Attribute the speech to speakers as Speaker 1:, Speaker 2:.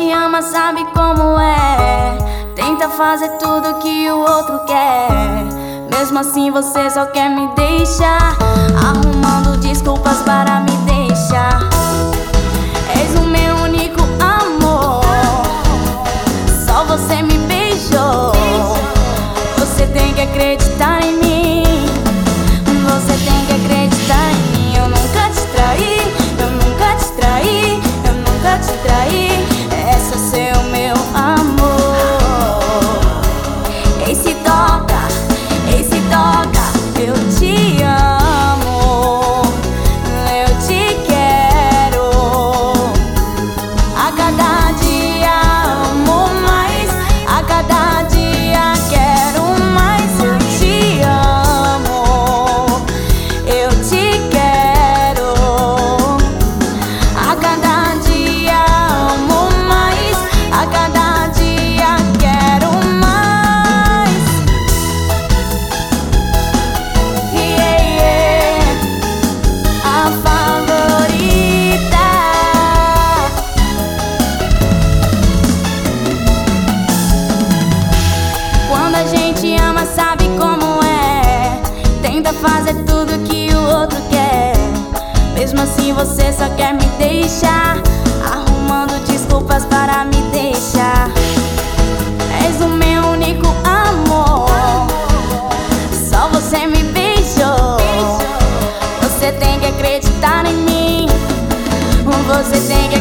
Speaker 1: gente ama sabe como é. Tenta fazer tudo que o outro quer. Mesmo assim você só quer me deixar, arrumando desculpas para me deixar. És o meu único amor, só você me beijou. Você tem que acreditar em mim, você tem que acreditar em mim. Eu nunca te traí, eu nunca te traí, eu nunca te traí. É só ser o meu amor. Ei, se toca, eu te amo, eu te quero. A cada dia amo mais, a cada dia quero mais. Eu te amo, eu te quero. A cada dia amo mais, a cada dia quero mais. A favorita. Quando a gente ama sabe como é. Tenta fazer tudo que o outro quer. Mesmo assim você só quer me deixar, arrumando desculpas para me deixar. És o meu único amor, só você me beijou. Você tem que acreditar em mim, você tem que